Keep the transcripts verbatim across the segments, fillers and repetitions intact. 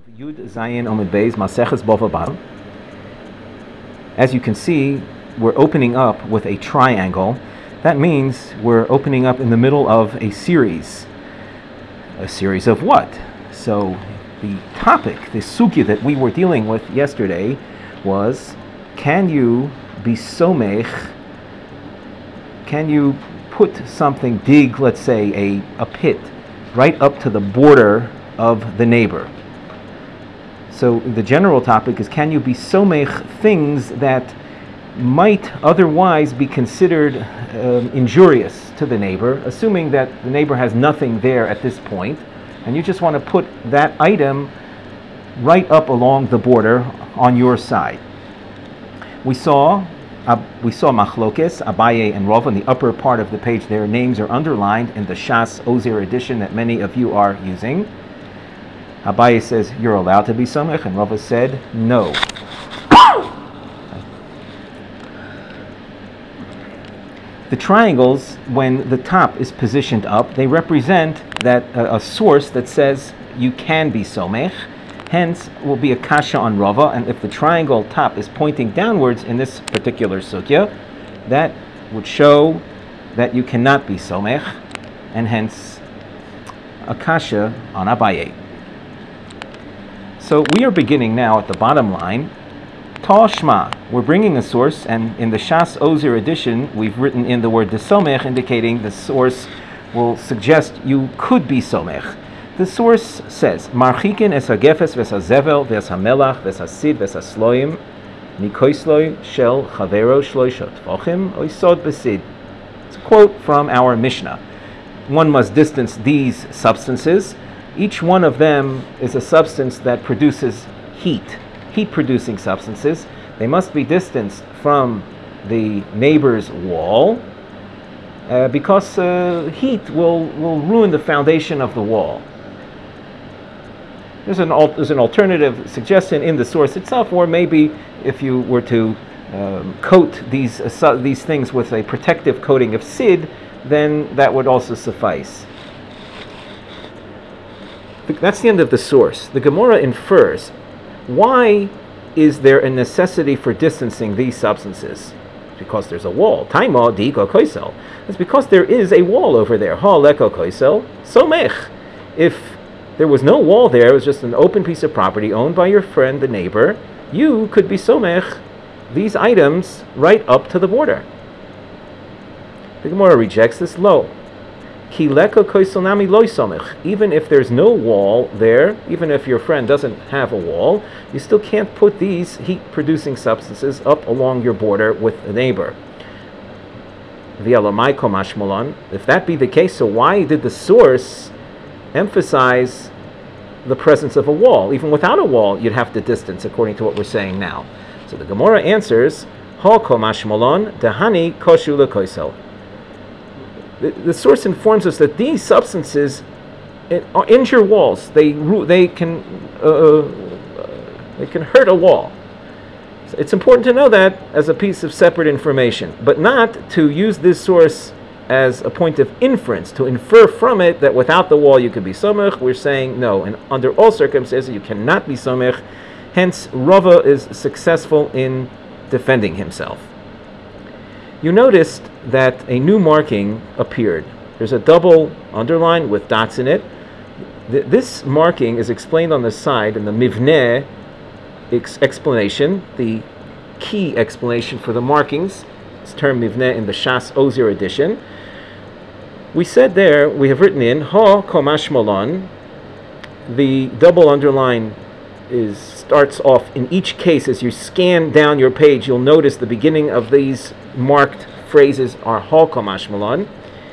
of Yud Zayin Omid Beis Maseches Bava Basra. As you can see, we're opening up with a triangle. That means we're opening up in the middle of a series. A series of what? So the topic, the sugya that we were dealing with yesterday was, can you be somech, can you put something, dig, let's say, a, a pit right up to the border of the neighbor? So the general topic is, can you be somech things that might otherwise be considered um, injurious to the neighbor, assuming that the neighbor has nothing there at this point, and you just want to put that item right up along the border on your side. We saw uh, we saw Machlokes, Abaye and Rava in the upper part of the page. Their names are underlined in the Shas Ozer edition that many of you are using. Abaye says you're allowed to be somech, and Rava said no. The triangles, when the top is positioned up, they represent that uh, a source that says you can be somech. Hence, will be a kasha on Rava, and if the triangle top is pointing downwards in this particular sugya, that would show that you cannot be somech, and hence a kasha on Abaye. So we are beginning now at the bottom line. Tashma, we're bringing a source, and in the Shas Ozer edition, we've written in the word desomech, indicating the source will suggest you could be somech. The source says, Marchikin es hagefes ves hazevel ves hamelach ves hasid ves hasloim mikoisloi shel chavero shloisha tvochim oisod besid. It's a quote from our Mishnah. One must distance these substances. Each one of them is a substance that produces heat. Heat-producing substances. They must be distanced from the neighbor's wall uh, because uh, heat will, will ruin the foundation of the wall. There's an, al- there's an alternative suggestion in the source itself, or maybe if you were to um, coat these, uh, su- these things with a protective coating of sid, then that would also suffice. That's the end of the source. The Gemara infers, why is there a necessity for distancing these substances? Because there's a wall. Taima diiko koisel. It's because there is a wall over there. Ha leko koisel somech. If there was no wall there, it was just an open piece of property owned by your friend, the neighbor, you could be somech these items right up to the border. The Gemara rejects this. Lo. Ki leko koisel nami loy somech. Even if there's no wall there, even if your friend doesn't have a wall, you still can't put these heat-producing substances up along your border with a neighbor. V'yalamai komash molon. If that be the case, so why did the source emphasize the presence of a wall? Even without a wall, you'd have to distance, according to what we're saying now. So the Gemara answers, ha komash molon dehani koshu lekoisel. The, the source informs us that these substances injure walls. They they can uh, they can hurt a wall. So it's important to know that as a piece of separate information, but not to use this source as a point of inference, to infer from it that without the wall you could be somech. We're saying no, and under all circumstances you cannot be somech. Hence, Rava is successful in defending himself. You noticed that a new marking appeared. There's a double underline with dots in it. Th- this marking is explained on the side in the Mivneh ex- explanation, the key explanation for the markings. It's termed Mivneh in the Shas Ozer edition. We said there, we have written in, Ha komash molon. The double underline is starts off in each case. As you scan down your page, you'll notice the beginning of these marked phrases are ha komash molon.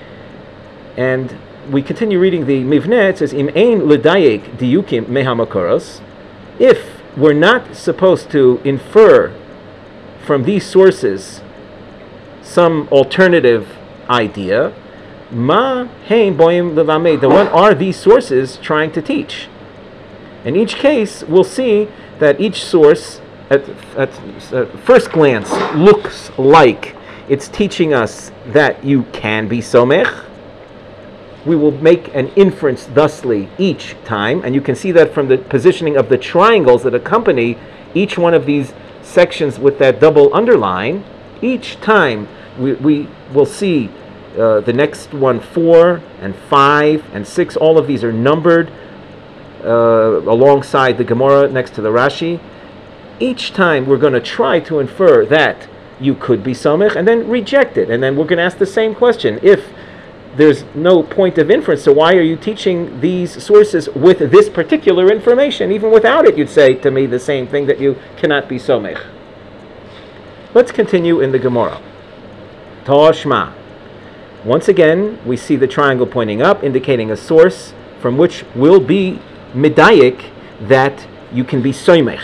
And we continue reading the Mivneh. It says, Im ein ledayek diyukim mehamakoros. If we're not supposed to infer from these sources some alternative idea, ma hein boim levamed. What are these sources trying to teach? In each case, we'll see that each source, at, at, at first glance, looks like it's teaching us that you can be somech, we will make an inference thusly each time, and you can see that from the positioning of the triangles that accompany each one of these sections with that double underline. Each time we, we will see uh, the next one, four and five and six, all of these are numbered uh, alongside the Gemara next to the Rashi. Each time we're going to try to infer that you could be somech and then reject it, and then we're going to ask the same question. If there's no point of inference, so why are you teaching these sources with this particular information? Even without it, you'd say to me the same thing, that you cannot be somech. Let's continue in the Gemara. Toshma. Once again, we see the triangle pointing up, indicating a source from which will be medayik that you can be somech.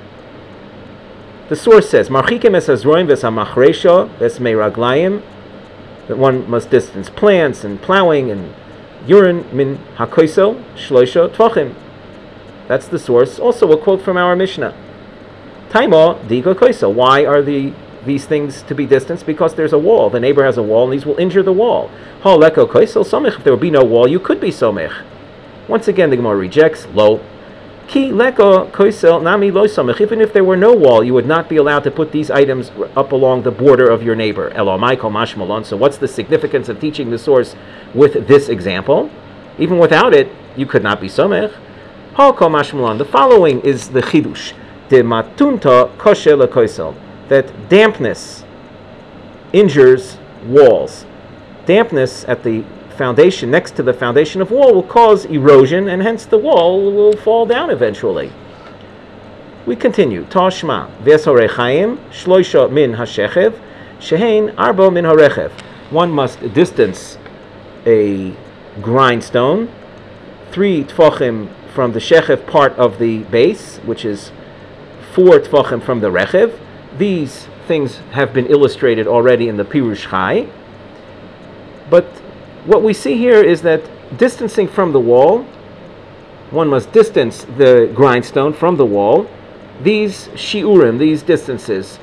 The source says, Marchikim es hazroim ves hamachresha ves meiraglayim, that one must distance plants and plowing and urine min hakoisel shloisha tvachim. That's the source. Also a quote from our Mishnah. Taima dika koisel. Why are the these things to be distanced? Because there's a wall. The neighbor has a wall, and these will injure the wall. Ha leko koisel somich. If there would be no wall, you could be somich. Once again, the Gemara rejects. Lo. Ki leko koisel nami lo somich. Even if there were no wall, you would not be allowed to put these items up along the border of your neighbor. Elomai kol mashmalon. So what's the significance of teaching the source with this example? Even without it, you could not be somich. Ha kol mashmalon. The following is the chidush. De matunta koshe lekoisel. That dampness injures walls. Dampness at the foundation, next to the foundation of wall, will cause erosion, and hence the wall will fall down eventually. We continue. Tashma v'esorechaim shloisha min hashechev shehein arba min harechev. One must distance a grindstone three tfachim from the shechev part of the base, which is four tfachim from the rechev. These things have been illustrated already in the Pirush Chai. But what we see here is that distancing from the wall, one must distance the grindstone from the wall. These shiurim, these distances,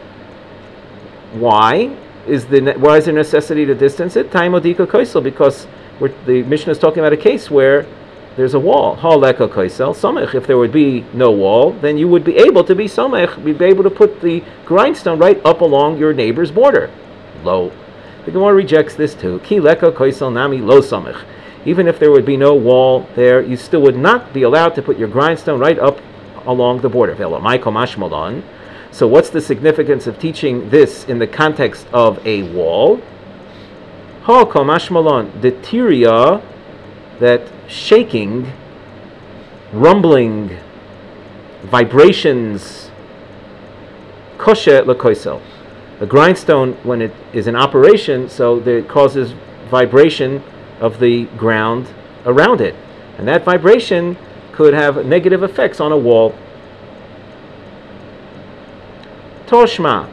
why is the why is there necessity to distance it? Taimodika koisel, because we're, the Mishnah is talking about a case where there's a wall. Ha leka koisel somech. If there would be no wall, then you would be able to be somech. You'd be able to put the grindstone right up along your neighbor's border. Lo. The Gemara rejects this too. Ki leka koisel nami lo somech. Even if there would be no wall there, you still would not be allowed to put your grindstone right up along the border. So what's the significance of teaching this in the context of a wall? Ha komashmalon, the tiria, that shaking, rumbling, vibrations, koshe lekoisel. The grindstone, when it is in operation, so that it causes vibration of the ground around it. And that vibration could have negative effects on a wall. Toshma.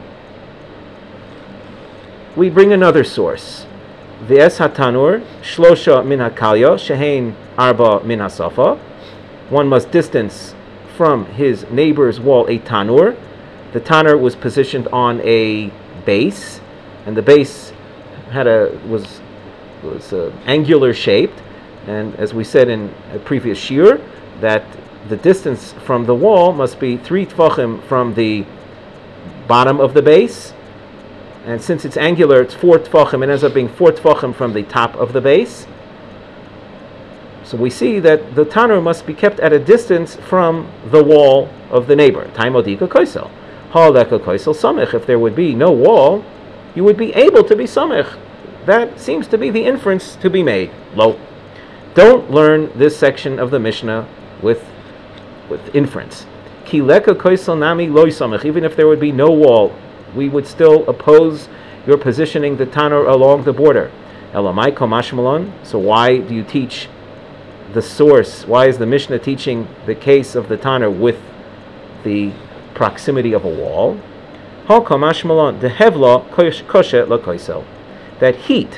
We bring another source. V'es hatanur shlosha min hakalya shehein arba min hasafa. One must distance from his neighbor's wall a tanur. The tanur was positioned on a base, and the base had a was was uh, angular shaped. And as we said in a previous shiur, that the distance from the wall must be three tfachim from the bottom of the base. And since it's angular, it's four tfachim. It ends up being four tfachim from the top of the base. So we see that the tanur must be kept at a distance from the wall of the neighbor. Taimodika koisel. Ha leka koisel samech. If there would be no wall, you would be able to be samech. That seems to be the inference to be made. Lo. Don't learn this section of the Mishnah with with inference. Ki leka koisel nami lo samech. Even if there would be no wall, we would still oppose your positioning the tanur along the border. Elamai komashmalon. So why do you teach the source? Why is the Mishnah teaching the case of the tanur with the proximity of a wall? Ha komashmalon de hevla koshe la koisel. That heat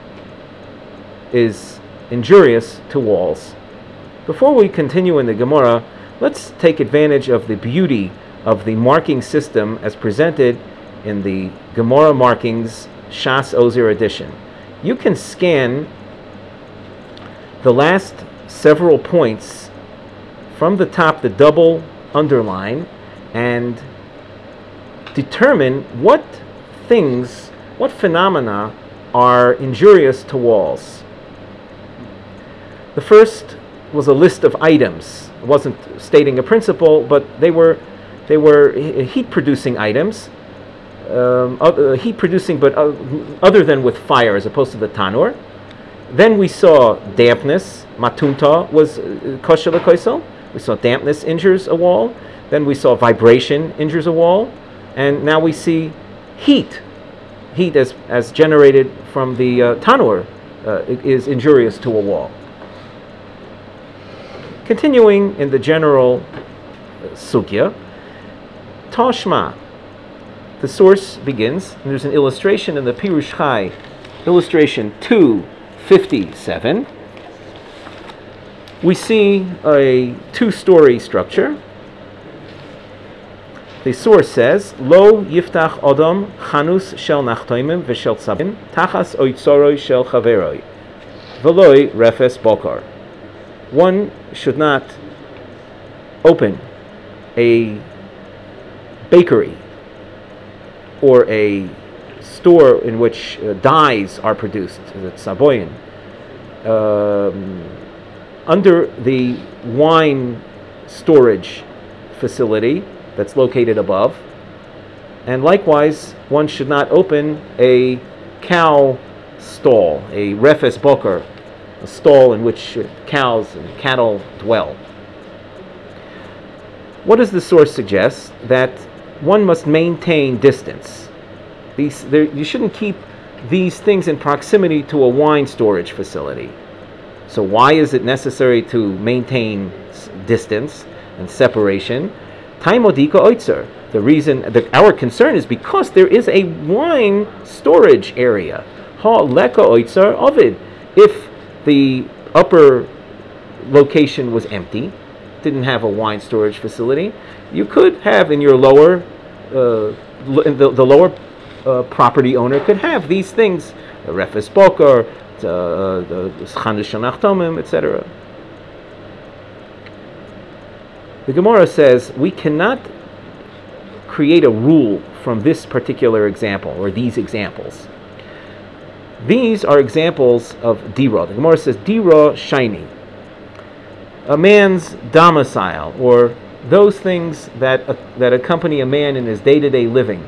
is injurious to walls. Before we continue in the Gemara, let's take advantage of the beauty of the marking system as presented in the Gemara Markings Shas Ozer edition. You can scan the last several points from the top, the double underline, and determine what things, what phenomena are injurious to walls. The first was a list of items. It wasn't stating a principle, but they were they were heat-producing items, um, uh, heat-producing, but uh, other than with fire, as opposed to the tanur. Then we saw dampness. Matunta was kosher l'koisel. We saw dampness injures a wall. Then we saw vibration injures a wall, and now we see heat. Heat as as generated from the uh, tanur uh, is injurious to a wall. Continuing in the general sugya, Tashma, the source begins, and there's an illustration in the Pirush Chai, illustration two fifty-seven. We see a two-story structure. The source says, Lo yiftach odom chanus shel nachtoimim v'shel tzabim tachas oitzoroi shel chaveroi v'loi refes bokar. One should not open a bakery or a store in which uh, dyes are produced, the tzaboyin, um, under the wine storage facility that's located above. And likewise, one should not open a cow stall, a refes boker, a stall in which cows and cattle dwell. What does the source suggest? That one must maintain distance. These, there, you shouldn't keep these things in proximity to a wine storage facility. So why is it necessary to maintain s- distance and separation? Taimodika oitzer. The reason, that our concern is because there is a wine storage area. Ha leka oitzer ovid. If the upper location was empty, didn't have a wine storage facility, you could have in your lower, uh, the, the lower uh, property owner could have these things, a refes boker, the chanus shel nachtomim, et cetera. The Gemara says we cannot create a rule from this particular example or these examples. These are examples of dira. The Gemara says dira shiny, a man's domicile, or those things that uh, that accompany a man in his day-to-day living.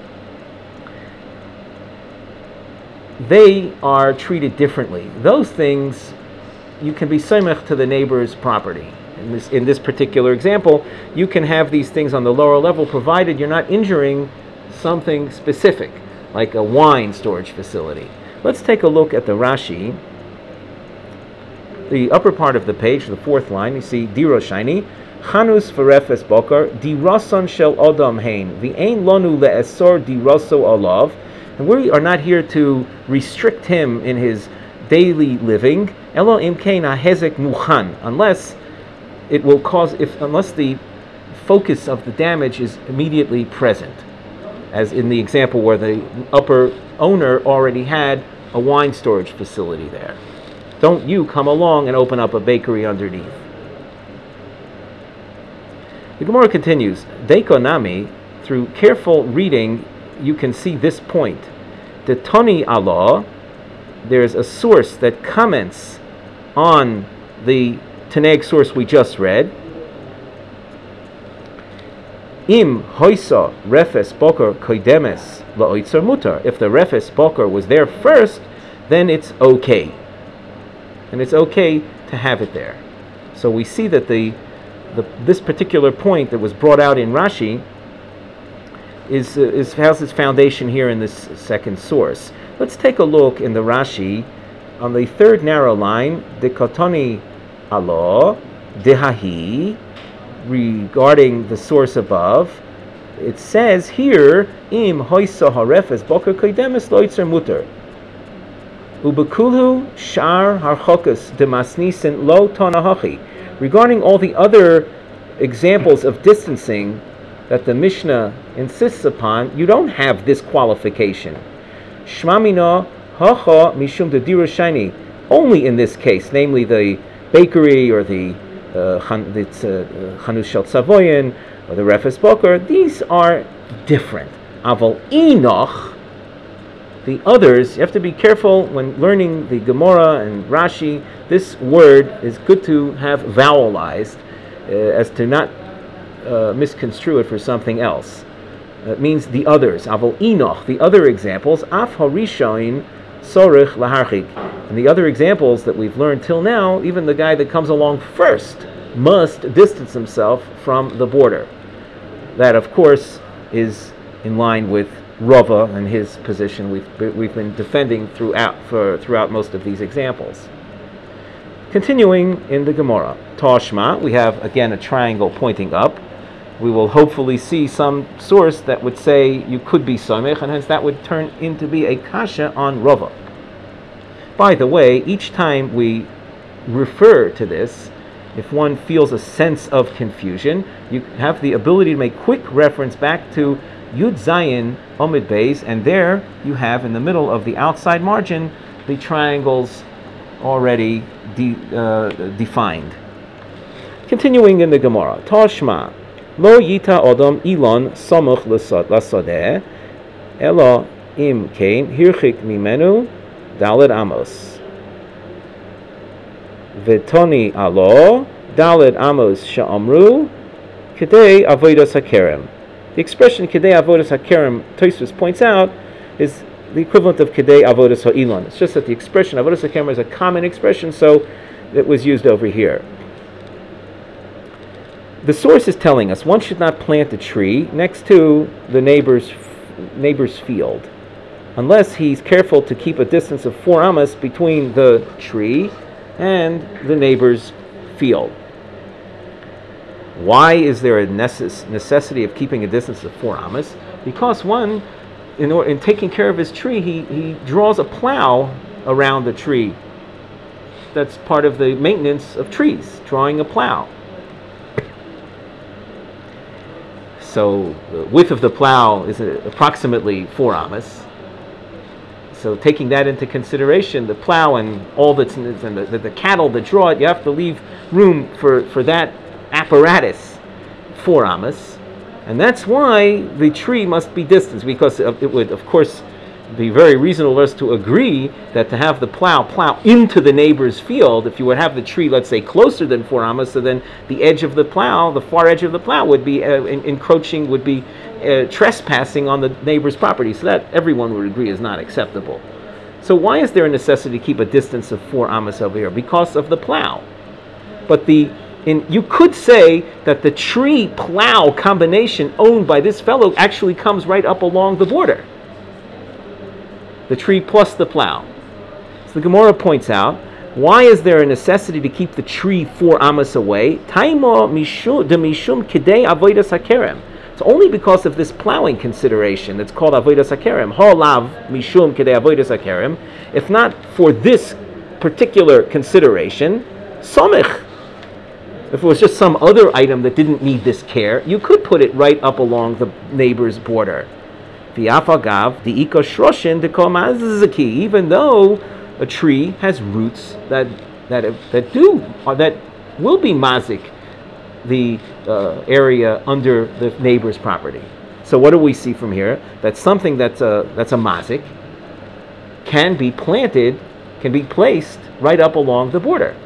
They are treated differently. Those things, you can be soimech to the neighbor's property. In this, in this particular example, you can have these things on the lower level, provided you're not injuring something specific, like a wine storage facility. Let's take a look at the Rashi. The upper part of the page, the fourth line, you see dira shiny, chanus v'refes bokar, dirason shel odam hein, v'ein lonu le'esor diraso alav. And we are not here to restrict him in his daily living, elo imkein hahezek muchan, unless it will cause, if unless the focus of the damage is immediately present, as in the example where the upper owner already had a wine storage facility there. Don't you come along and open up a bakery underneath. The Gemara continues, Dekonami, through careful reading, you can see this point. The Tani Allah, there's a source that comments on the Taneg source we just read. Im hoisa refes boker koidemes la'oitzer mutar. If the refes boker was there first, then it's okay. And it's okay to have it there. So we see that the, the this particular point that was brought out in Rashi is, uh, is has its foundation here in this second source. Let's take a look in the Rashi on the third narrow line, Dekotoni Allah, Dehahi, regarding the source above. It says here, Im hoisa harefes boker koidemes loitzer muter. Ubekulhu shar harchokas demasnisen lo tonahachi. Regarding all the other examples of distancing that the Mishnah insists upon, you don't have this qualification. Shmamina hacha mishum de dira shiny. only in this case, namely the bakery or the uh, Chanus Shel Savoyen or the Refes Boker, these are different. Aval Enoch, the others, you have to be careful when learning the Gemara and Rashi. This word is good to have vowelized uh, as to not uh, misconstrue it for something else. It means the others. Aval Enoch, the other examples, Af Harishain Sorich Laharchik. And the other examples that we've learned till now, even the guy that comes along first must distance himself from the border. That, of course, is in line with Rava and his position we've we've been defending throughout for throughout most of these examples. Continuing in the Gemara, Tashma, we have again a triangle pointing up. We will hopefully see some source that would say you could be Somech, and hence that would turn into be a kasha on Rava. By the way, each time we refer to this, if one feels a sense of confusion, you have the ability to make quick reference back to Yud Zayin Omid Beis, and there you have in the middle of the outside margin the triangles already de, uh, defined. Continuing in the Gemara, Tashma, Lo Yita Odom Ilon Somuch Lasadeh, Elo Im Kein Hirchik Mimenu Daled Amos. Vetoni Alo Daled Amos Sha'amru Kedei Avodas HaKerem. The expression Kedei Avodas HaKerem, Tosfos points out, is the equivalent of Kedei Avodas HaIlon. It's just that the expression Avodas HaKerem is a common expression, so it was used over here. The source is telling us one should not plant a tree next to the neighbor's neighbor's field, unless he's careful to keep a distance of four amas between the tree and the neighbor's field. Why is there a necess- necessity of keeping a distance of four amas? Because one, in, or- in taking care of his tree, he, he draws a plow around the tree. That's part of the maintenance of trees, drawing a plow. So the width of the plow is approximately four amas. So taking that into consideration, the plow and all that's and the, the, the cattle that draw it, you have to leave room for, for that apparatus, four amas. And that's why the tree must be distanced, because it would, of course, be very reasonable for us to agree that to have the plow plow into the neighbor's field, if you would have the tree, let's say, closer than four amas, so then the edge of the plow, the far edge of the plow would be uh, en- encroaching, would be uh, trespassing on the neighbor's property. So that everyone would agree is not acceptable. So why is there a necessity to keep a distance of four amas over here? Because of the plow. But the in, you could say that the tree plow combination owned by this fellow actually comes right up along the border. The tree plus the plow. So the Gemara points out, why is there a necessity to keep the tree four amas away? Taimo mishu de mishum kidei avodas hakerem. It's only because of this plowing consideration that's called avodas hakerem. Holav mishum kidei avodas hakerem. If not for this particular consideration, somich. If it was just some other item that didn't need this care, you could put it right up along the neighbor's border. Even though a tree has roots that that that do or that will be mazik the uh, area under the neighbor's property. So what do we see from here? That something that's a that's a mazik can be planted, can be placed right up along the border.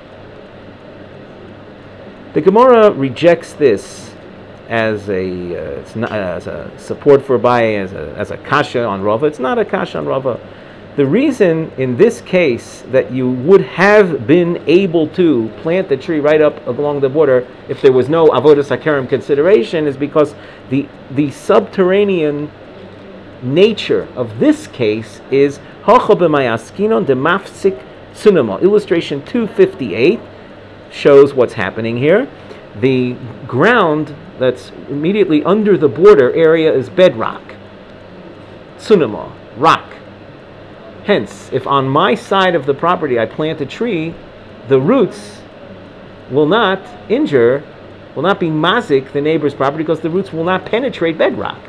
The Gemara rejects this as a uh, it's not, uh, as a support for Abaye, as a as a kasha on Rava. It's not a kasha on Rava. The reason in this case that you would have been able to plant the tree right up along the border if there was no avodas hakerem consideration is because the the subterranean nature of this case is hacha b'mayaskinon de mafsik tsunamo. Illustration two fifty-eight shows what's happening here. The ground that's immediately under the border area is bedrock, tsunamo, rock. Hence, if on my side of the property I plant a tree, the roots will not injure, will not be mazik the neighbor's property because the roots will not penetrate bedrock.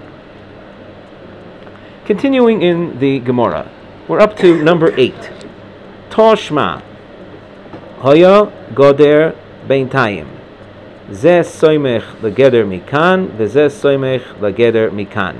Continuing in the Gemara, we're up to number eight. Toshma Hoya Goder Beintayim. Ze soimech legeder mikan, veze soimech legeder mikan.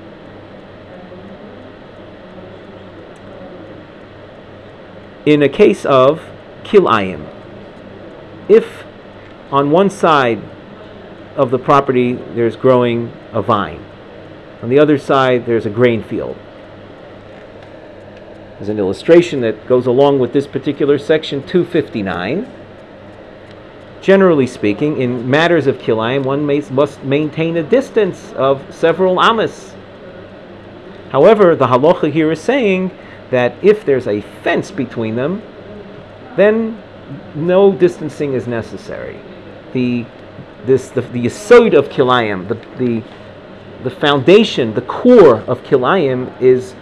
In a case of kilayim, if on one side of the property there's growing a vine, on the other side there's a grain field. There's an illustration that goes along with this particular section, two fifty-nine. Generally speaking, in matters of kilayim, one may, must maintain a distance of several amas. However, the halacha here is saying that if there's a fence between them, then no distancing is necessary. The this the, the yesod of kilayim, the, the the foundation, the core of kilayim is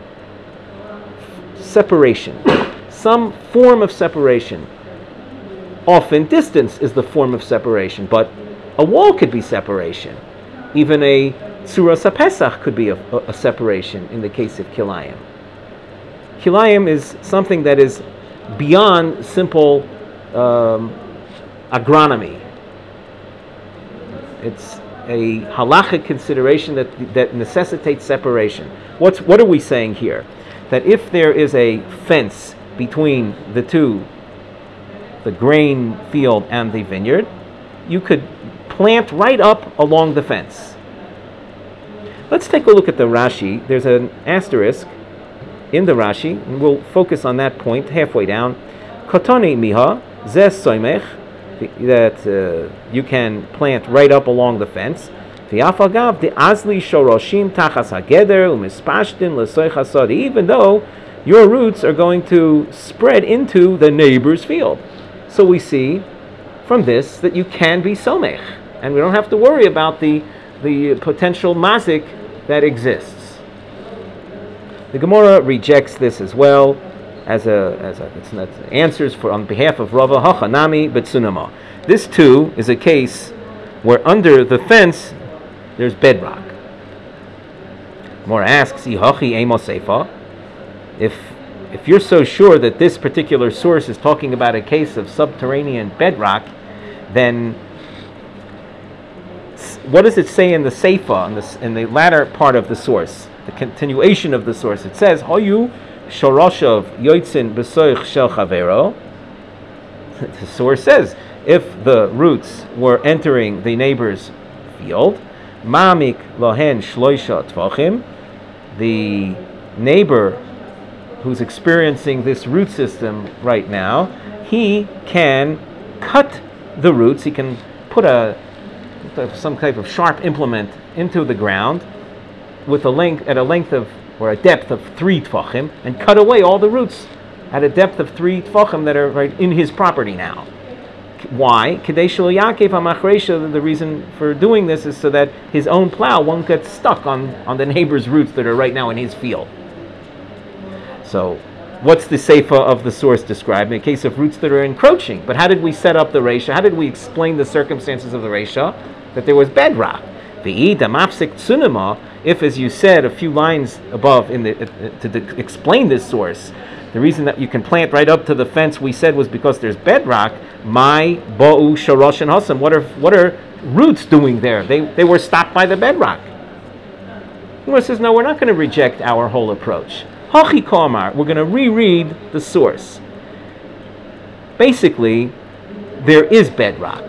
separation, some form of separation. Often distance is the form of separation, but a wall could be separation. Even a tzuras HaPesach could be a, a, a separation in the case of kilayim. Kilayim is something that is beyond simple um, agronomy. It's a halachic consideration that that necessitates separation. What's what are we saying here? That if there is a fence between the two, the grain field and the vineyard, you could plant right up along the fence. Let's take a look at the Rashi. There's an asterisk in the Rashi, and we'll focus on that point halfway down. Kotoni miha zeh soimech, that uh, you can plant right up along the fence. V'afagav de azli shoroshim tachas hageder umispashtin lesoich hasad, even though your roots are going to spread into the neighbor's field. So we see from this that you can be somech, and we don't have to worry about the the potential mazik that exists. The Gemara rejects this as well as a as a it's not answers for on behalf of Rava Hachanami Betsunama. This too is a case where under the fence there's bedrock. Gemara asks, "Ihachi emos seifa?" If If you're so sure that this particular source is talking about a case of subterranean bedrock, then what does it say in the Seifa, in the, in the latter part of the source, the continuation of the source? It says, Hoyu shoroshav yoitzin b'soich shel chavero. The source says, if the roots were entering the neighbor's field, mamik lohen shloisha tvachim, the neighbor who's experiencing this root system right now, he can cut the roots. He can put a some type of sharp implement into the ground with a length at a length of or a depth of three tfachim and cut away all the roots at a depth of three tfachim that are right in his property now. Why? Kadesh lo yakev hamachresha. The reason for doing this is so that his own plow won't get stuck on on the neighbor's roots that are right now in his field. So, what's the seifa of the source describing? A case of roots that are encroaching. But how did we set up the reisha? How did we explain the circumstances of the reisha? That there was bedrock. If, as you said a few lines above, in the uh, to de- explain this source, the reason that you can plant right up to the fence, we said, was because there's bedrock. My bo'u shorosh and hasam. What are what are roots doing there? They they were stopped by the bedrock. Gemara says, no, we're not going to reject our whole approach. Hachi Komar, we're going to reread the source. Basically, there is bedrock.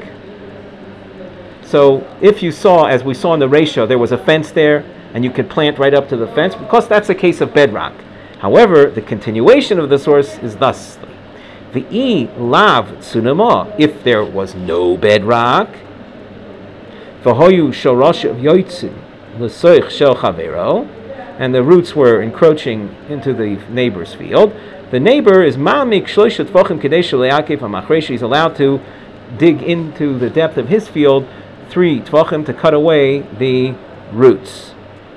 So if you saw, as we saw in the ratio, there was a fence there, and you could plant right up to the fence, because that's a case of bedrock. However, the continuation of the source is thus: V'i lav tsunama, if there was no bedrock, v'hoyu shorosh yoitzin l'soich shel chavero, and the roots were encroaching into the neighbor's field, the neighbor is ma'amik shloisha tvachim kadesh le'akev hamachresh. He's allowed to dig into the depth of his field three tvachim to cut away the roots.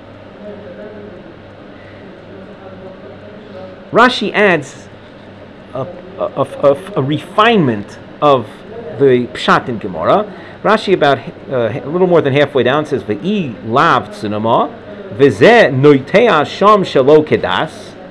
Rashi adds a, a, a, a refinement of the pshat in Gemara. Rashi, about uh, a little more than halfway down, says ve'i lav tsunama. V'zeh noitea sham shelo kedas.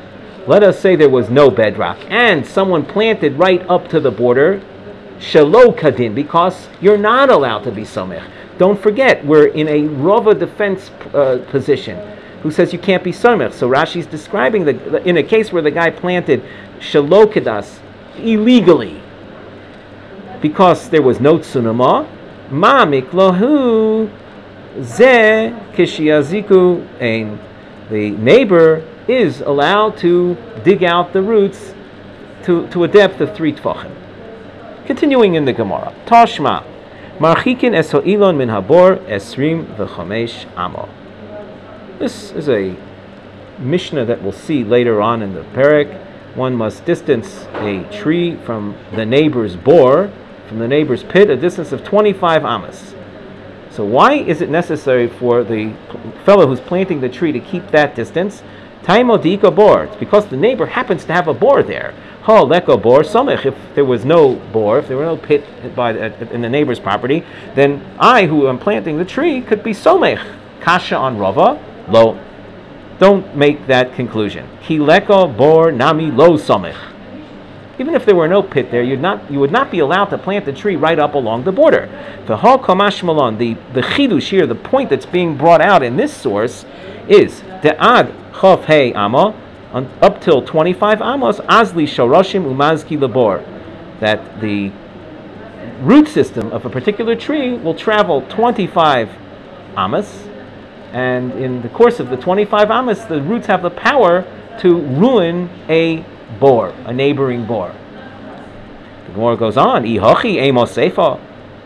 Let us say there was no bedrock, and someone planted right up to the border, shelo kadin, because you're not allowed to be somech. Don't forget, we're in a rova defense uh, position, who says you can't be somech. So Rashi's describing the, the in a case where the guy planted shelo kedas illegally, because there was no tsunama, ma miklahu ze kishiaziku ein. The neighbor is allowed to dig out the roots to, to a depth of three tvachim. Continuing in the Gemara, Tashma, marchikin es ha'ilon min habor esrim v'chamesh amo. This is a Mishnah that we'll see later on in the Perek. One must distance a tree from the neighbor's bore, from the neighbor's pit, a distance of twenty-five amas. So why is it necessary for the fellow who's planting the tree to keep that distance? Taimo diika bor. It's because the neighbor happens to have a bor there. Ha leko bor samech. If there was no bor, if there were no pit by the, in the neighbor's property, then I, who am planting the tree, could be somech. Kasha on Rava, lo. Don't make that conclusion. Ki leko bor nami lo samech. Even if there were no pit there, you'd not, you would not be allowed to plant the tree right up along the border. The ha kamash malon, the the chidush here, the point that's being brought out in this source is de'ad chof hey ama, up till twenty-five amos, azli shoroshim umazki labor, that the root system of a particular tree will travel twenty-five amos, and in the course of the twenty-five amos, the roots have the power to ruin a bor, a neighboring bor. The Gemara goes on, Ihochi emos seifa,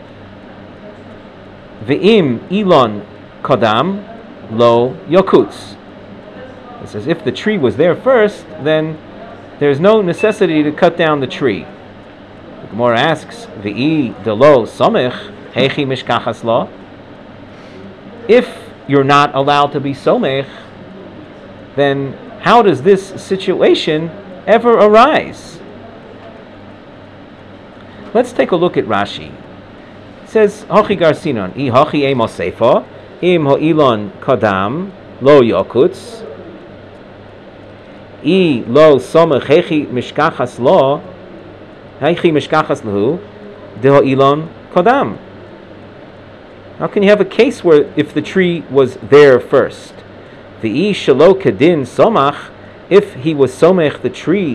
ve'im ilon kodam lo yokutz. It says if the tree was there first, then there's no necessity to cut down the tree. The Gemara asks, ve'i delo somech hechi mishkachas lo. If you're not allowed to be somech, then how does this situation ever arise? Let's take a look at Rashi. It says, Hachi garsinon, I hachi emos seifa, im ho'ilon kadam, lo yokutz, I lo somech hechi mishkachas lo, hechi mishkachas lehu, de ho'ilon kadam. How can you have a case where if the tree was there first? The I shelo kedin somach, if he was somech the tree,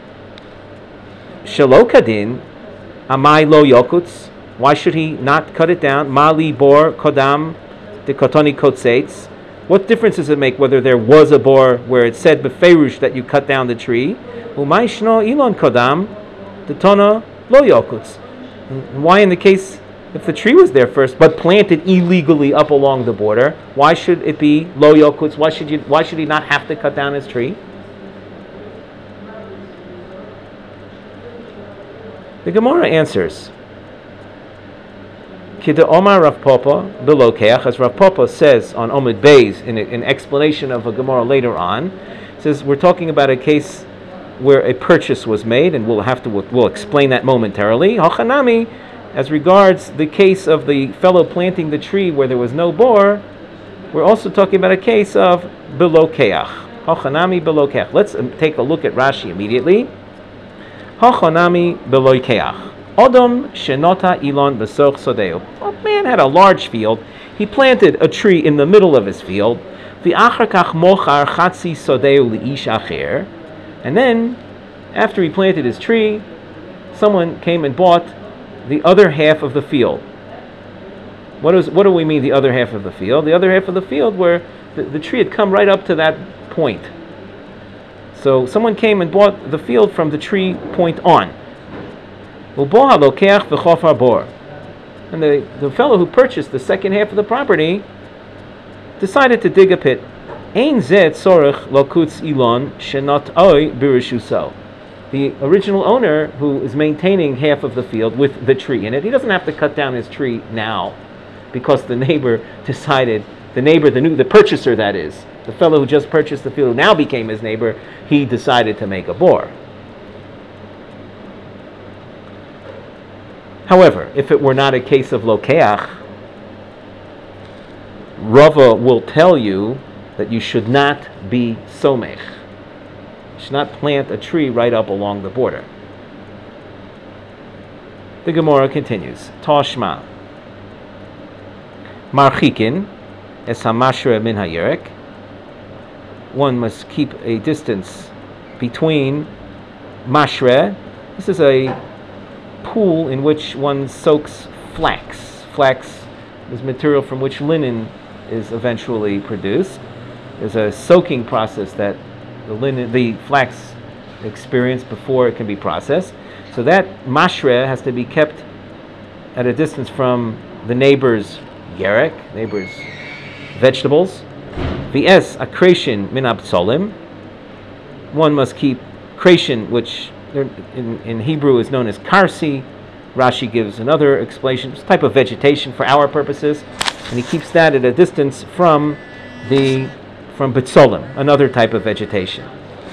shelo kadin, amai lo yokutz, why should he not cut it down? Mali bor kodam de kotoni kotzeitz. What difference does it make whether there was a bor where it said befeirush that you cut down the tree? Umay shno ilon kodam de tona lo yokutz. Why in the case if the tree was there first but planted illegally up along the border, why should it be lo yokutz? Why should you? Why should he not have to cut down his tree? The Gemara answers, Kida Omar Rav Papa belokeach, as Rav Papa says on Omid Beis in an explanation of a Gemara later on, says we're talking about a case where a purchase was made, and we'll have to we'll, we'll explain that momentarily. Hachanami, as regards the case of the fellow planting the tree where there was no bor, we're also talking about a case of belokeach. Hachanami belokeach. Let's take a look at Rashi immediately. Hachanami belokeach. Odom shenota ilon besoch sodeu. A man had a large field. He planted a tree in the middle of his field. V'achar kach mochar chatzi sodeu li'ish acher. And then, after he planted his tree, someone came and bought the other half of the field. What, is, what do we mean, the other half of the field? The other half of the field where the, the tree had come right up to that point. So someone came and bought the field from the tree point on. And the, the fellow who purchased the second half of the property decided to dig a pit. The original owner, who is maintaining half of the field with the tree in it, he doesn't have to cut down his tree now because the neighbor decided, the neighbor, the new, the purchaser that is, the fellow who just purchased the field, who now became his neighbor, he decided to make a bor. However, if it were not a case of lokeach, Rava will tell you that you should not be somech. should not plant a tree right up along the border. The Gemara continues. Tashma. Marchikin es hamashre min hayerek. One must keep a distance between mashre. This is a pool in which one soaks flax. Flax is material from which linen is eventually produced. There's a soaking process that the linen, the flax experience before it can be processed. So that mashre has to be kept at a distance from the neighbor's yerek, neighbor's vegetables. V's akreshin min abtsolim. One must keep kreshin, which in, in Hebrew is known as karsi. Rashi gives another explanation. It's a type of vegetation for our purposes, and he keeps that at a distance from the from bitzolim, another type of vegetation.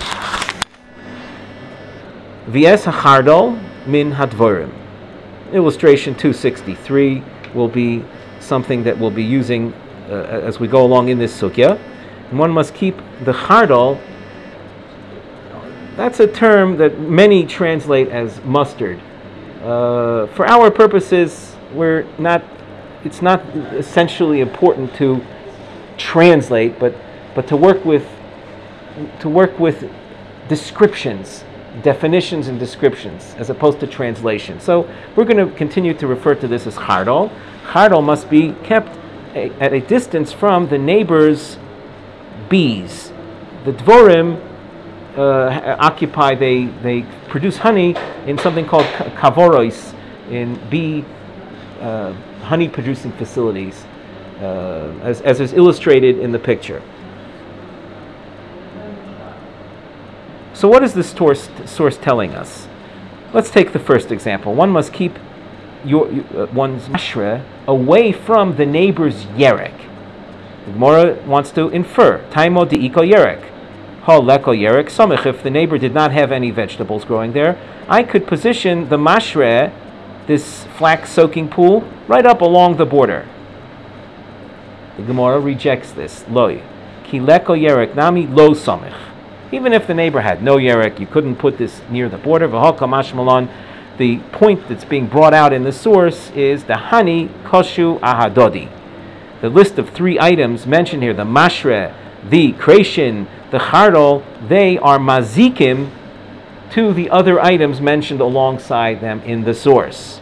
V's hachardol min hadvorim. Illustration two sixty-three will be something that we'll be using uh, as we go along in this sugya. And one must keep the chardol. That's a term that many translate as mustard. Uh, for our purposes, we're not. It's not essentially important to translate, but but to work with to work with descriptions, definitions, and descriptions, as opposed to translation. So we're going to continue to refer to this as chardol. Chardol must be kept a, at a distance from the neighbor's bees. The dvorim uh, occupy, they, they produce honey in something called kavorois, in bee uh, honey producing facilities, uh, as, as is illustrated in the picture. So what is this source, source telling us? Let's take the first example. One must keep your, uh, one's mashre away from the neighbor's yerek. The Gemara wants to infer. Taimo de'iko yerek. Ha leko yerek somich. If the neighbor did not have any vegetables growing there, I could position the mashre, this flax soaking pool, right up along the border. The Gemara rejects this. Loi. Ki leko yerek nami lo somich. Even if the neighbor had no yerek, you couldn't put this near the border. The point that's being brought out in the source is the hani koshu ahadodi. The list of three items mentioned here, the mashre, the kreshin, the chardol, they are mazikim to the other items mentioned alongside them in the source.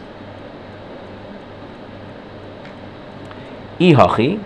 Ihachi.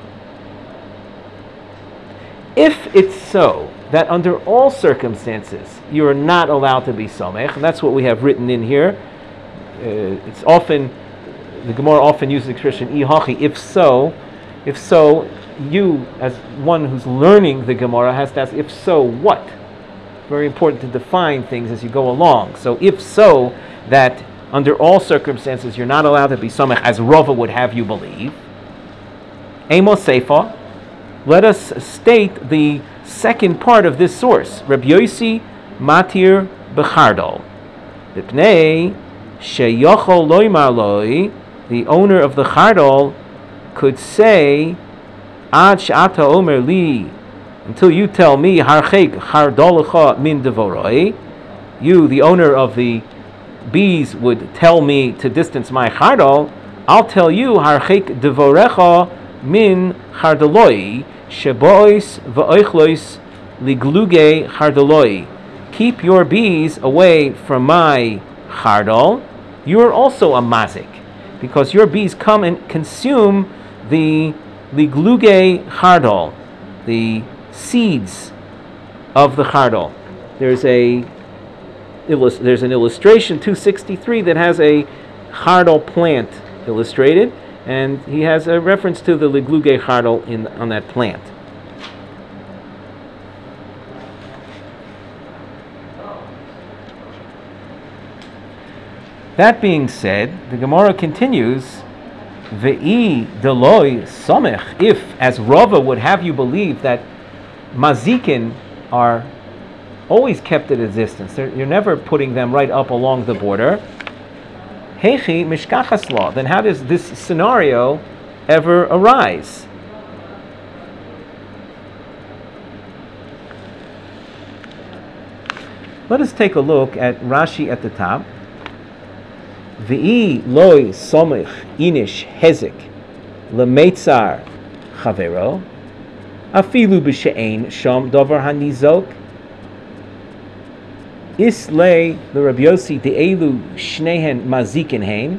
If it's so that under all circumstances you are not allowed to be somech, and that's what we have written in here. Uh, it's often, the Gemara often uses the expression ihachi, if so. If so, you as one who's learning the Gemara has to ask, if so, what? Very important to define things as you go along. So if so, that under all circumstances you're not allowed to be somech, as Rava would have you believe. Amos Seifa, let us state the second part of this source. Rabbi Yosi matir bechardol. V'pnei sheyochol loymar loi, the owner of the chardol could say, ad she'ata omer li, until you tell me, harchek chardolcha min devoroi, you, the owner of the bees, would tell me to distance my chardol, I'll tell you, harchek devorecha min chardoloi, shebois v'oichlois ligluge chardoloi. Keep your bees away from my chardol. You're also a mazik, because your bees come and consume the ligluge chardol, the seeds of the chardol. There's a there's an illustration two sixty-three that has a chardol plant illustrated, and he has a reference to the ligluge chardol in on that plant. That being said, the Gemara continues, Ve'i deloi somech, if, as Rava would have you believe, that mazikin are always kept at a distance, They're, you're never putting them right up along the border, Hechi mishkachas law, then how does this scenario ever arise? Let us take a look at Rashi at the top. V'i loy somich inish hezik lemetzar chavero afilu b'she'ein sham davar hanizok islay the Rabbi Yossi de'elu shnehen mazikin hein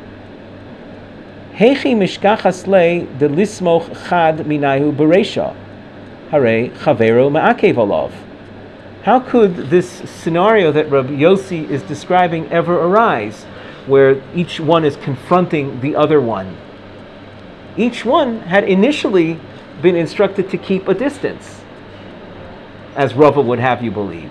hechi mishkachas lei de lismoch chad minayu beresha hare chavero ma'akev olav. How could this scenario that Rabbi Yossi is describing ever arise, where each one is confronting the other one? Each one had initially been instructed to keep a distance, as Rava would have you believe.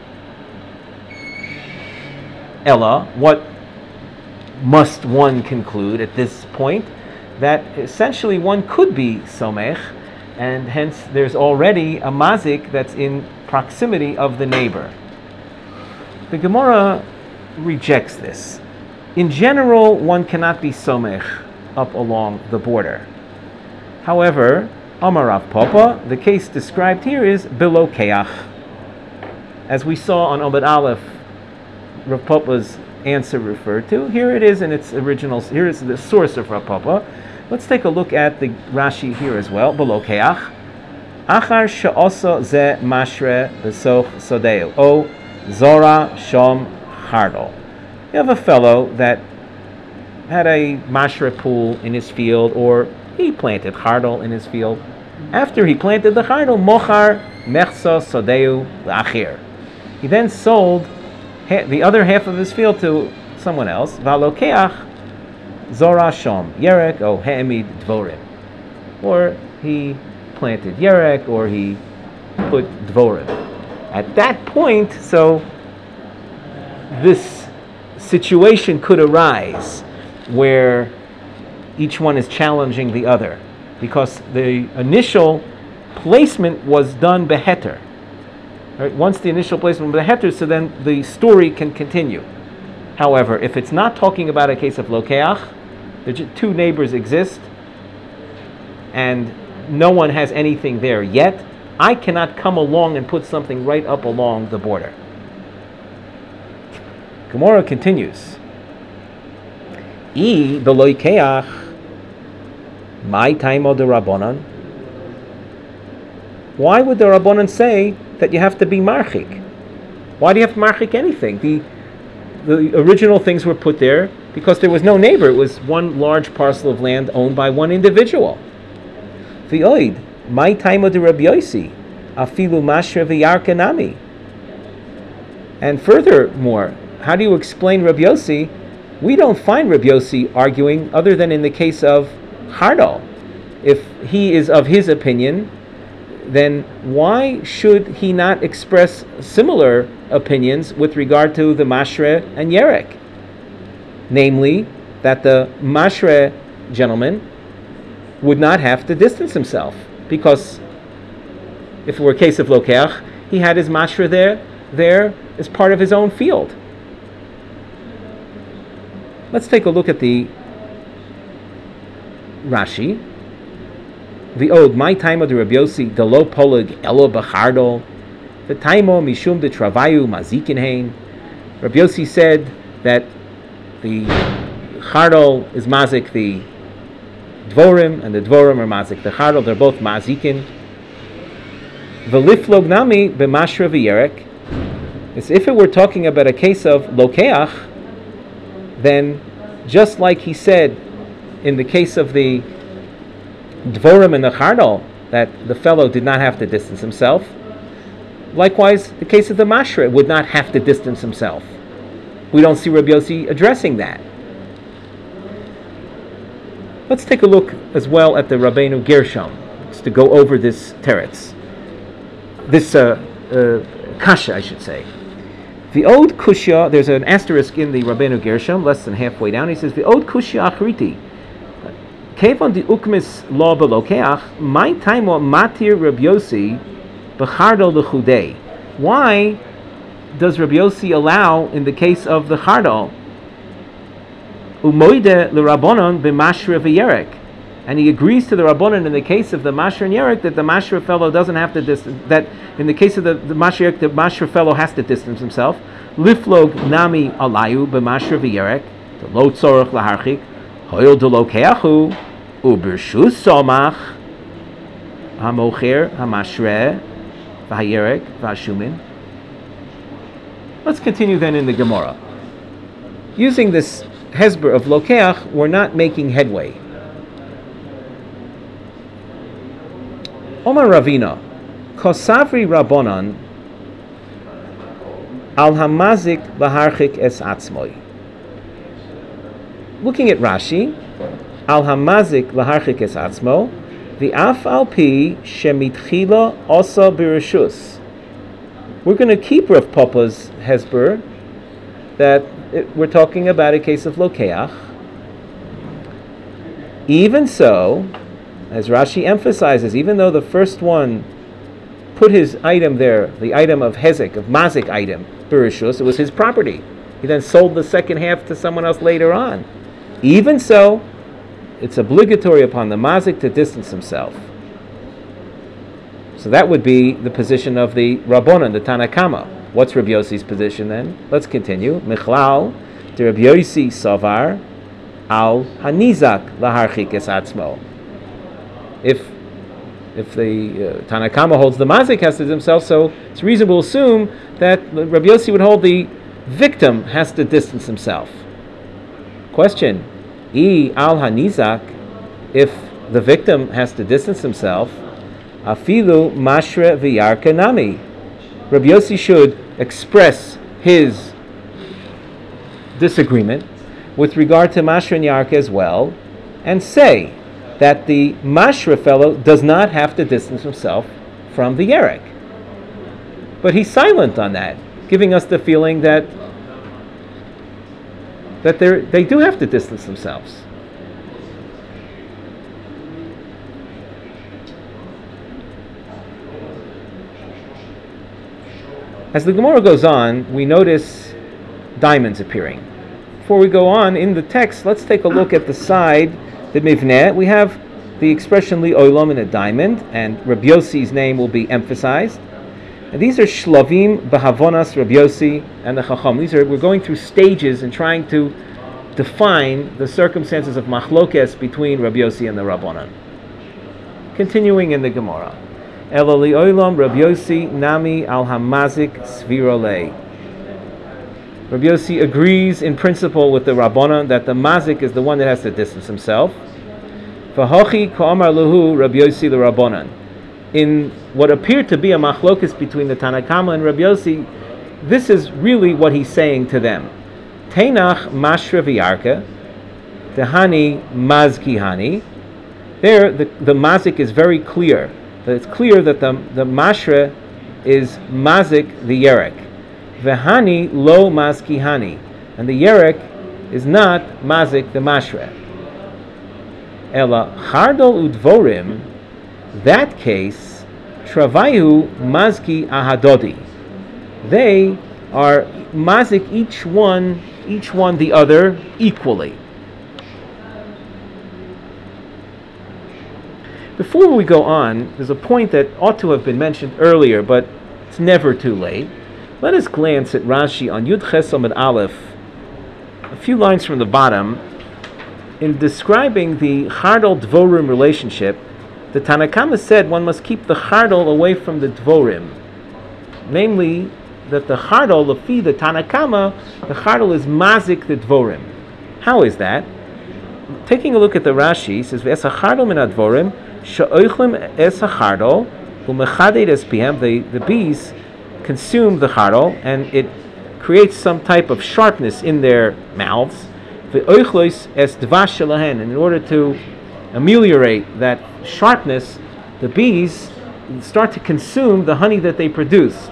Ella, what must one conclude at this point? That essentially one could be somech, and hence there's already a mazik that's in proximity of the neighbor. The Gemara rejects this. In general, one cannot be somech up along the border. However, Amar Rav Papa, the case described here is below keach. As we saw on Obed Aleph, Rav Papa's answer referred to. Here it is in its original. Here is the source of Rav Papa. Let's take a look at the Rashi here as well. Below keach. Achar she'osa ze mashre besoch sodeu o zora shom hardol. You have a fellow that had a mashre pool in his field, or he planted hardol in his field. After he planted the hardol, mochar mechsa sodeu la'achir. He then sold ha- the other half of his field to someone else. Valokeach zora shom yerek o he'emid dvorim. Or he planted yerek, or he put dvorim. At that point, so this situation could arise where each one is challenging the other, because the initial placement was done beheter. Right? Once the initial placement was beheter, so then the story can continue. However, if it's not talking about a case of lokeach, the two neighbors exist, and no one has anything there yet, I cannot come along and put something right up along the border. Gemara continues. I beloy keach, my taimo de Rabbanan. Why would the Rabbanan say that you have to be marchik? Why do you have to marchik anything? The the original things were put there because there was no neighbor. It was one large parcel of land owned by one individual. V'oid, my taimo de Rabbi Yossi, afilu mashre v'yarkanami. And furthermore, how do you explain Rabbi Yossi? We don't find Rabbi Yossi arguing other than in the case of hardal. If he is of his opinion, then why should he not express similar opinions with regard to the mashre and yerek? Namely, that the mashre gentleman would not have to distance himself, because if it were a case of lokeach, he had his mashre there, there as part of his own field. Let's take a look at the Rashi. The Od, my taimo de Rabbi Yossi, de lo polig elo b'chardol, the taimo mishum de travayu mazikin hein. Rabbi Yossi said that the chardol is mazik the dvorim, and the dvorim are mazik the chardol. They're both mazikin. V'liflog nami b'mashra v'yerek. As if it were talking about a case of lokeach, then just like he said in the case of the dvorim and the chardal, that the fellow did not have to distance himself, likewise the case of the mashra would not have to distance himself. We don't see Rabbi Yossi addressing that. Let's take a look as well at the Rabbeinu Gershom, just to go over this teretz, this uh, uh, kasha, I should say. The Od Kushya, there's an asterisk in the Rabbeinu Gershom, less than halfway down. He says, the Od Kushya Achriti. Kevon di ukmis lo belokeach, my time wa matir Rabbi Yossi b'chardol l'chudei. Why does Rabbi Yossi allow, in the case of the chardol, umoide l'rabonon b'mashre v'yerek? and he agrees to the Rabbanan in the case of the Mashra and Yerek that the Mashra fellow doesn't have to distance, that in the case of the, the Mashra Yerek, the Mashra fellow has to distance himself. Liflog nami alayu b'Mashra v'Yerek, the lo tzorach laharchik, hoyel de lo keachu, u'bershus somach, hamocher, hamashre, v'hayerek, v'hashumin. Let's continue then in the Gemara. Using this hesber of lokeach, we're not making headway. Omar Ravina, Kosavri Rabbanan al hamazik laharchik es atzmoi. Looking at Rashi, al hamazik laharchik es atzmo, the af al pi shemitchila osa birishus. We're going to keep Rav Papa's hesber that it, we're talking about a case of lokeach. Even so, as Rashi emphasizes, even though the first one put his item there, the item of hezek, of mazik item, birishus, it was his property. He then sold the second half to someone else later on. Even so, it's obligatory upon the mazik to distance himself. So that would be the position of the Rabbanan, the Tanakama. What's Rabbi Yossi's position then? Let's continue. Michlal, the Rabbi Yossi Savar, al hanizak laharchik es atzmo. If if the uh, Tanakama holds the mazik has to himself, so it's reasonable to assume that Rabbi Yossi would hold the victim has to distance himself. Question: I al hanizak, if the victim has to distance himself, afilu mashre v'yarka nami. Rabbi Yossi should express his disagreement with regard to mashre and yarka as well, and say that the mashra fellow does not have to distance himself from the yerek. But he's silent on that, giving us the feeling that that they they do have to distance themselves. As the Gemara goes on, we notice diamonds appearing. Before we go on in the text, let's take a look at the side, the mivneh. We have the expression li olam in a diamond, and Rabbi Yossi's name will be emphasized. And these are shlavim b'havonas Rabbi Yossi and the Chacham. These are, we're going through stages and trying to define the circumstances of machlokes between Rabbi Yossi and the Rabbanan. Continuing in the Gemara. Ela li olam Rabbi Yossi nami al hamazik svirolei. Rabbi Yossi agrees in principle with the Rabbanan that the mazik is the one that has to distance himself. V'hochi ka'amar luhu Rabbi Yossi the Rabbanan. In what appeared to be a machlokus between the Tanakama and Rabbi Yossi, this is really what he's saying to them. Teinach mashra v'yarka, tehani mazki hani. There, the, the mazik is very clear. It's clear that the, the mashra is mazik the yerek. V'hani lo mazki hani. And the yerek is not mazik the mashra. Ela chardol udvorim, that case, travayu mazki ahadodi. They are mazik each one, each one the other equally. Before we go on, there's a point that ought to have been mentioned earlier, but it's never too late. Let us glance at Rashi on Yud Ches Amud Aleph, a few lines from the bottom. In describing the Chardal Dvorim relationship, the Tanakama said one must keep the Chardal away from the Dvorim. Namely, that the Chardal, lefi the Tanakama, the Chardal is mazik the Dvorim. How is that? Taking a look at the Rashi, it says, V'es ha-Chardal min ha-Dvorim, she'oichlim es ha-Chardal, u'mechaded es pihem, the bees consume the Chardal, and it creates some type of sharpness in their mouths. V'oichlois es dvash shelahen, and in order to ameliorate that sharpness, the bees start to consume the honey that they produced.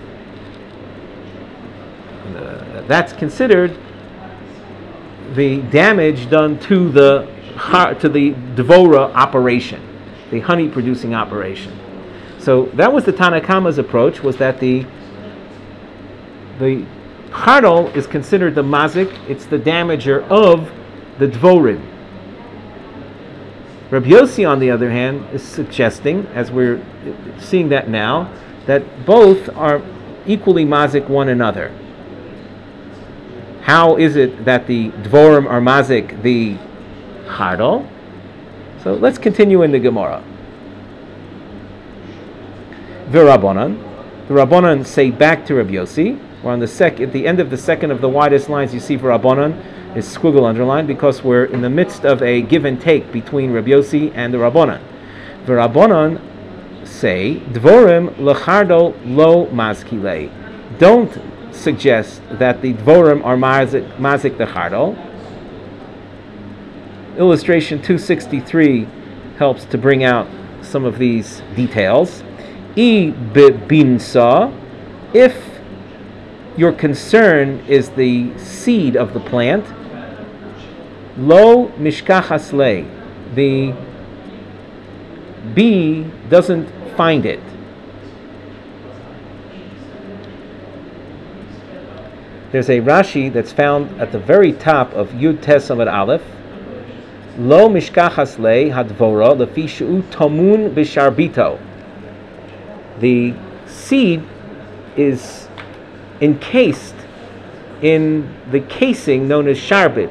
Uh, that's considered the damage done to the to the devora operation, the honey producing operation. So that was the Tanakama's approach, was that the the chardal is considered the mazik, it's the damager of the dvorim. Rabbi Yossi, on the other hand, is suggesting, as we're seeing that now, that both are equally mazik one another. How is it that the dvorim are mazik the chardal? So let's continue in the Gemara. V'Rabbanan, the Rabbanan say back to Rabbi Yossi. We're on the sec at the end of the second of the widest lines. You see V'Rabbanan is squiggle underlined because we're in the midst of a give and take between Rabbi Yossi and the Rabbanan. V'Rabbanan say dvorim lechardo lo mazkilei. Don't suggest that the dvorim are mazik, mazik the chardal. Illustration two sixty-three helps to bring out some of these details. I bebinsa, if your concern is the seed of the plant, lo mishkachas lei, the bee doesn't find it. There's a Rashi that's found at the very top of Yud Tes Amud Aleph. Lo mishkachas lei hadvora lefi shu tomun b'sharbito. The seed is encased in the casing known as sharbit,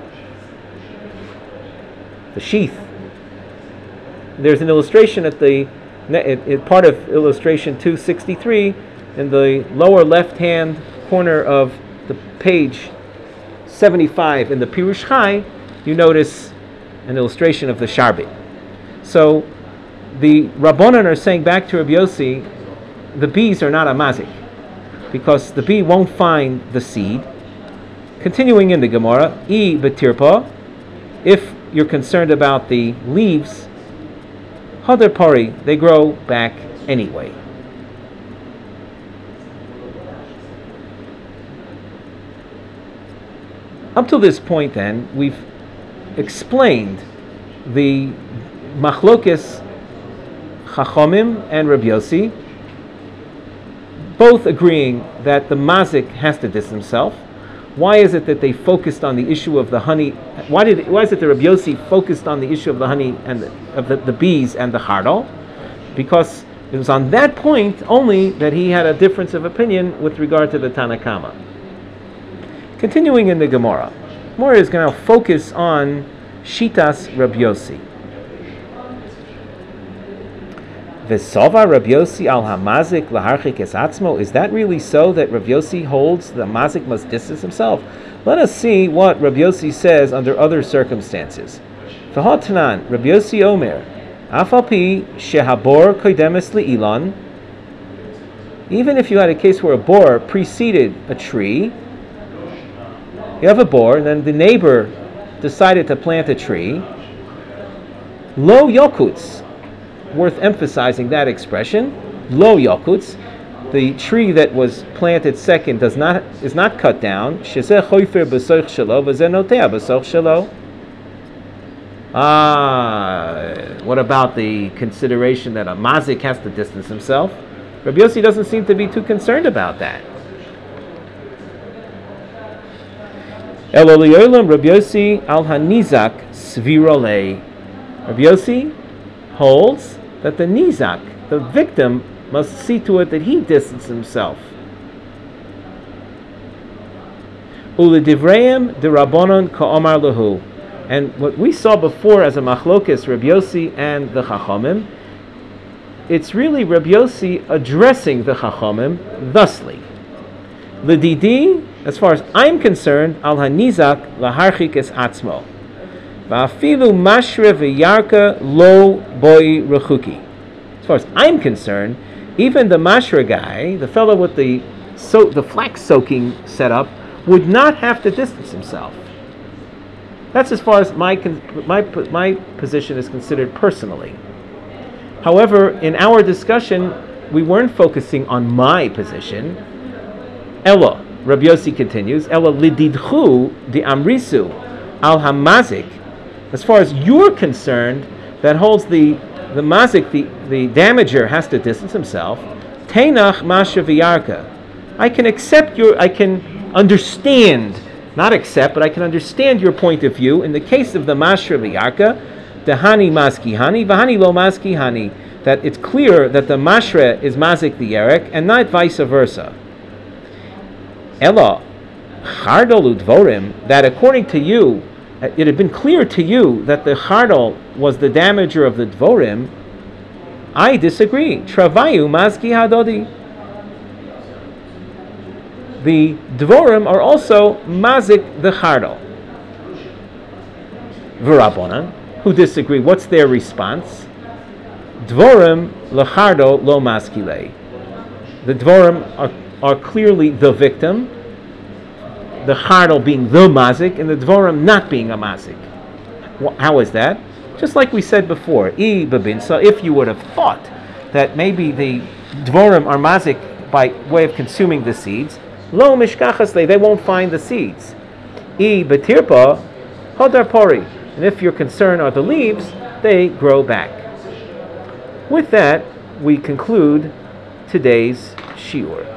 the sheath. There's an illustration at the it, it, part of illustration two sixty-three in the lower left-hand corner of the page seventy-five in the Pirush Chai. You notice an illustration of the sharbit. So the Rabbanan are saying back to Rabbi Yossi, the bees are not a mazik, because the bee won't find the seed. Continuing in the Gemara, I betirpa, if you're concerned about the leaves, hadar pari, they grow back anyway. Up to this point then, we've explained the machlokes Chachomim and Rabbi Yossi, both agreeing that the mazik has to distance himself. Why is it that they focused on the issue of the honey? Why did? Why is it that Rabbi Yossi focused on the issue of the honey and the, of the, the bees and the chardal? Because it was on that point only that he had a difference of opinion with regard to the Tanakama. Continuing in the Gemara, Gemara is going to focus on Shitas Rabbi Yossi. V'sova Rabbi Yossi al hamazik laharchik es atzmo. Is that really so that Rabbi Yossi holds the mazik must distance himself? Let us see what Rabbi Yossi says under other circumstances. V'hotanan Rabbi Yossi Omer afalpi shehabor koidemes li'ilan. Even if you had a case where a bor preceded a tree, you have a bor, and then the neighbor decided to plant a tree. Lo yokutz. Worth emphasizing that expression, lo yokutz, the tree that was planted second does not is not cut down. Shezeh choifer b'soch shelo v'zeh notea b'soch shelo. Ah, what about the consideration that a mazik has to distance himself? Rabbi Yossi doesn't seem to be too concerned about that. Elo li'olam Rabbi Yossi al hanizak svirolei. Rabbi Yossi holds that the nizak, the victim, must see to it that he distances himself. U'ledivreim de rabbanon ka'omar lahu. And what we saw before as a machlokes Rabbi Yossi and the Chachomim, it's really Rabbi Yossi addressing the Chachomim thusly. L'didi, as far as I'm concerned, al hanizak laharchik es atzmo. Va'afilu mashre v'yarka lo boi rechuki. As far as I'm concerned, even the mashre guy, the fellow with the so the flax soaking setup, would not have to distance himself. That's as far as my my my position is considered personally. However, in our discussion, we weren't focusing on my position. Ella, Rabbi Yossi continues, Ella lididchu di amrisu al hamazik. As far as you're concerned, that holds the the mazik, the, the damager has to distance himself. Teinach masha v'yarka. I can accept your, I can understand, not accept, but I can understand your point of view. In the case of the masha v'yarka, dehani maski hani, vahani lo maski hani, that it's clear that the mashre is mazik the yerek, and not vice versa. Ella, chardol udvorim, that according to you, it had been clear to you that the chardol was the damager of the dvorim. I disagree. Travayu maski hadodi. The dvorim are also mazik the chardol. V'rabbanan, who disagree, what's their response? Dvorim lechardo lo maskile. The dvorim are, are clearly the victim, the chardol being the mazik, and the dvorim not being a mazik. Well, how is that? Just like we said before, I babinsa, if you would have thought that maybe the dvorim are mazik by way of consuming the seeds, lo mishkachas le, they won't find the seeds. I betirpa hodar pori, and if your concern are the leaves, they grow back. With that, we conclude today's shiur.